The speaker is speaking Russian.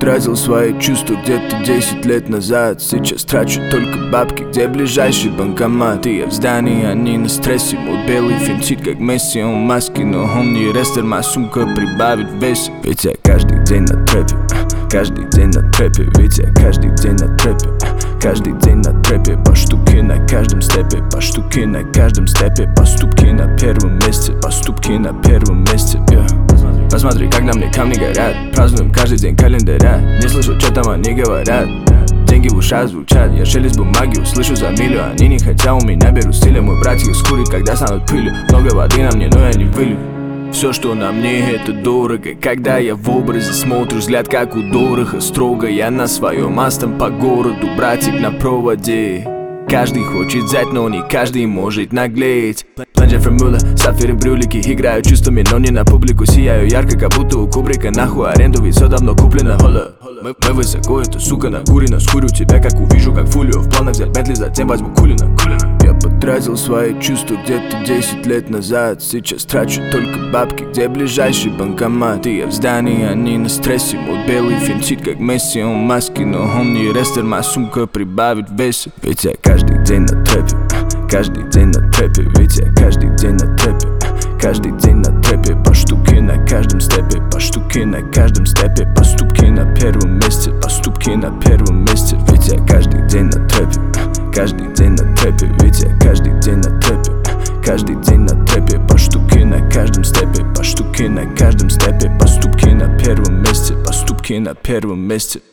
потратил свои чувства где-то 10 лет назад. Сейчас трачу только бабки, где ближайший банкомат. И я в здании, они на стрессе. Мой белый финтит, как Месси, он в маске, но он не рестлер. Моя сумка прибавит в весе. Ведь я каждый день на трэпе, каждый день на трэпе. Ведь я каждый день на трэпе, каждый день на трэпе. По штуке на каждом степе, по штуке на каждом степе. Поступки на первом месте, поступки на первом месте, yeah. Посмотри, как на мне камни горят. Празднуем каждый день календаря. Не слышу, что там они говорят. Деньги в ушах звучат. Я шелест бумаги услышу за милю. Они не хотя у меня берут стиля. Мой братик скурит, когда станут пылью. Много воды на мне, но я не вылью. Все, что на мне, это дорого. Когда я в образе смотрю, взгляд как у Дороха. Строго я на своем астом по городу. Братик на проводе. Каждый хочет взять, но не каждый может наглеть. Джеффри Мюллер, сапфиры, брюлики. Играю чувствами, но не на публику. Сияю ярко, как будто у Кубрика. Нахуй аренду, ведь все давно куплено. Мы высоко, это сука накурено. Скурю тебя, как увижу, как фулью. В планах взять Бентли, затем возьму Кулина. Я потратил свои чувства где-то 10 лет назад. Сейчас трачу только бабки, где ближайший банкомат. И я в здании, они на стрессе. Мой белый финтит, как Месси, он в маске, но он не рестлер. Моя сумка прибавит в весе. Ведь я каждый день на трэпе, каждый день на трэпе. Ведь я каждый день на трэпе, каждый день на трэпе. По штуке на каждом степе, по штуке на каждом степе. Поступки на первом месте, поступки на первом месте. Ведь я каждый день на трэпе, каждый день на трэпе. Ведь я каждый день на трэпе, каждый день на трэпе. По штуке на каждом степе, по штуке на каждом степе. Поступки на первом месте, поступки на первом месте.